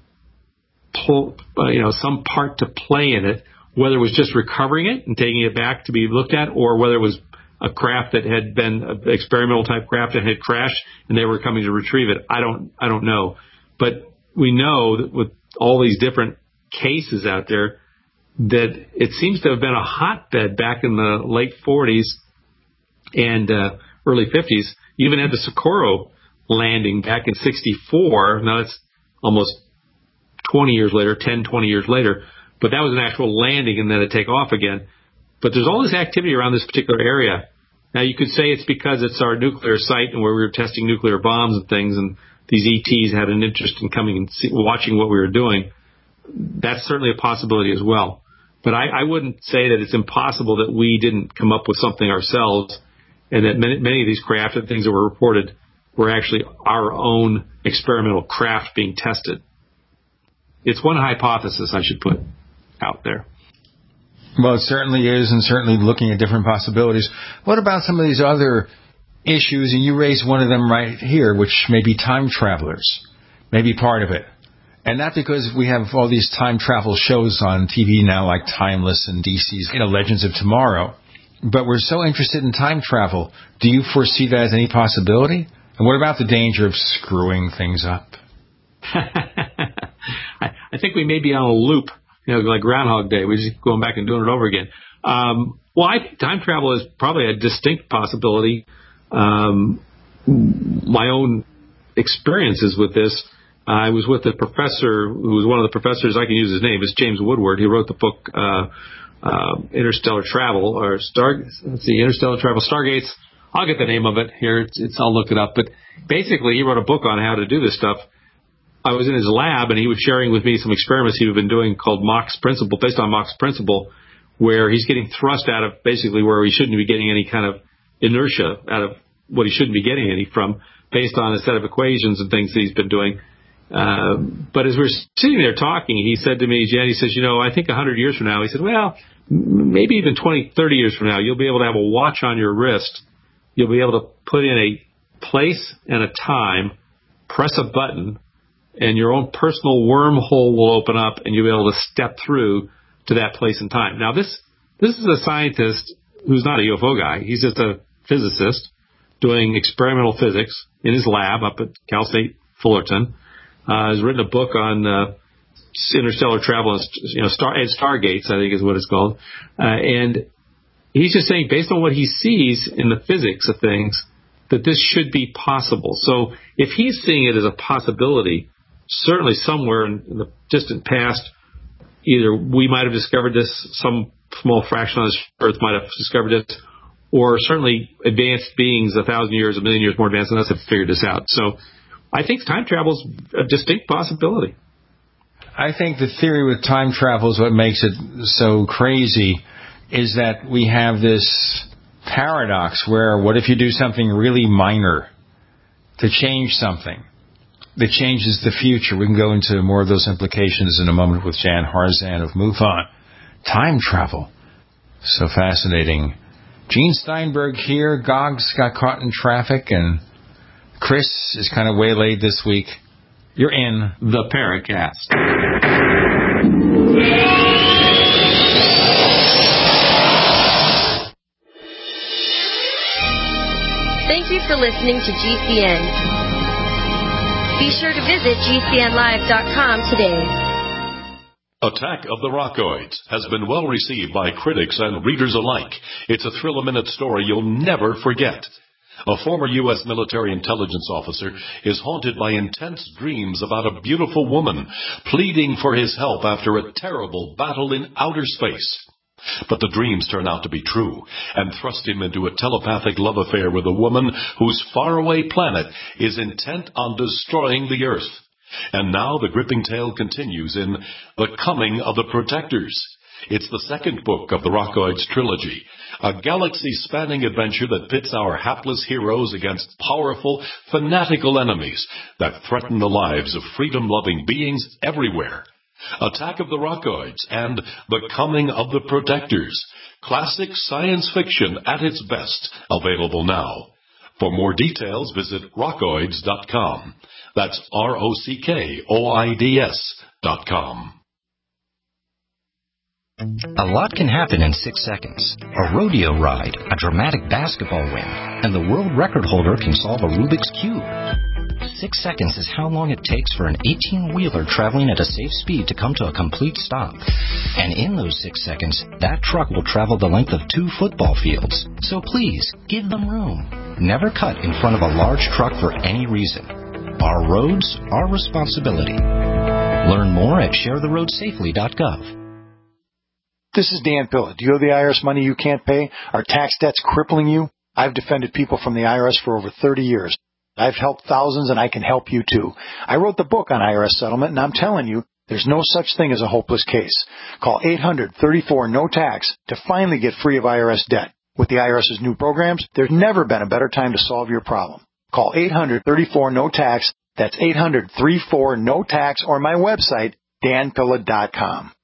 Pull, uh, you know, some part to play in it, whether it was just recovering it and taking it back to be looked at, or whether it was a craft that had been an experimental type craft that had crashed and they were coming to retrieve it. I don't, I don't know. But we know that with all these different cases out there, that it seems to have been a hotbed back in the late forties and uh, early fifties. You even had the Socorro landing back in sixty-four. Now that's almost twenty years later, ten, twenty years later, but that was an actual landing and then a take off again. But there's all this activity around this particular area. Now, you could say it's because it's our nuclear site and where we were testing nuclear bombs and things, and these E Ts had an interest in coming and see, watching what we were doing. That's certainly a possibility as well. But I, I wouldn't say that it's impossible that we didn't come up with something ourselves, and that many, many of these craft and things that were reported were actually our own experimental craft being tested. It's one hypothesis I should put out there. Well, it certainly is, and certainly looking at different possibilities. What about some of these other issues? And you raised one of them right here, which may be time travelers, maybe part of it. And not because we have all these time travel shows on T V now, like Timeless and D C's, you know, Legends of Tomorrow. But we're so interested in time travel. Do you foresee that as any possibility? And what about the danger of screwing things up? I think we may be on a loop, you know, like Groundhog Day. We're just going back and doing it over again. Um, well, I think time travel is probably a distinct possibility. Um, my own experiences with this. I was with a professor who was one of the professors, I can use his name, it's James Woodward. He wrote the book uh, uh, Interstellar Travel, or Star, let's see, Interstellar Travel, Stargates. I'll get the name of it here. It's, it's, I'll look it up. But basically, he wrote a book on how to do this stuff. I was in his lab, and he was sharing with me some experiments he had been doing called Mach's Principle, based on Mach's Principle, where he's getting thrust out of basically where he shouldn't be getting any kind of inertia out of what he shouldn't be getting any from, based on a set of equations and things that he's been doing. Uh, but as we're sitting there talking, he said to me, Jen, he says, you know, I think one hundred years from now, he said, well, maybe even twenty, thirty years from now, you'll be able to have a watch on your wrist. You'll be able to put in a place and a time, press a button, and your own personal wormhole will open up, and you'll be able to step through to that place and time. Now, this this is a scientist who's not a U F O guy. He's just a physicist doing experimental physics in his lab up at Cal State Fullerton. Uh, has written a book on uh, interstellar travel and, you know, star, and stargates, I think is what it's called. Uh, and he's just saying, based on what he sees in the physics of things, that this should be possible. So if he's seeing it as a possibility, certainly somewhere in, in the distant past, either we might have discovered this, some small fraction on this Earth might have discovered this, or certainly advanced beings a thousand years, a million years more advanced than us have figured this out. So I think time travel is a distinct possibility. I think the theory with time travel is what makes it so crazy, is that we have this paradox where what if you do something really minor to change something that changes the future? We can go into more of those implications in a moment with Jan Harzan of MUFON. Time travel. So fascinating. Gene Steinberg here. Gogs got caught in traffic, and Chris is kind of waylaid this week. You're in the Paracast. Thank you for listening to G C N. Be sure to visit G C N live dot com today. Attack of the Rockoids has been well received by critics and readers alike. It's a thrill-a-minute story you'll never forget. A former U S military intelligence officer is haunted by intense dreams about a beautiful woman pleading for his help after a terrible battle in outer space. But the dreams turn out to be true and thrust him into a telepathic love affair with a woman whose faraway planet is intent on destroying the Earth. And now the gripping tale continues in The Coming of the Protectors. It's the second book of the Rockoids trilogy, a galaxy-spanning adventure that pits our hapless heroes against powerful, fanatical enemies that threaten the lives of freedom-loving beings everywhere. Attack of the Rockoids and The Coming of the Protectors. Classic science fiction at its best, available now. For more details, visit rockoids dot com. That's R O C K O I D S dot com. A lot can happen in six seconds. A rodeo ride, a dramatic basketball win, and the world record holder can solve a Rubik's Cube. Six seconds is how long it takes for an eighteen-wheeler traveling at a safe speed to come to a complete stop. And in those six seconds, that truck will travel the length of two football fields. So please, give them room. Never cut in front of a large truck for any reason. Our roads, our responsibility. Learn more at share the road safely dot gov. This is Dan Pilla. Do you owe the I R S money you can't pay? Are tax debts crippling you? I've defended people from the I R S for over thirty years. I've helped thousands, and I can help you too. I wrote the book on I R S settlement, and I'm telling you, there's no such thing as a hopeless case. Call eight hundred, thirty-four, no tax to finally get free of I R S debt. With the IRS's new programs, there's never been a better time to solve your problem. Call eight hundred, thirty-four, no tax. That's eight hundred, thirty-four, no tax, or my website, dan pilla dot com.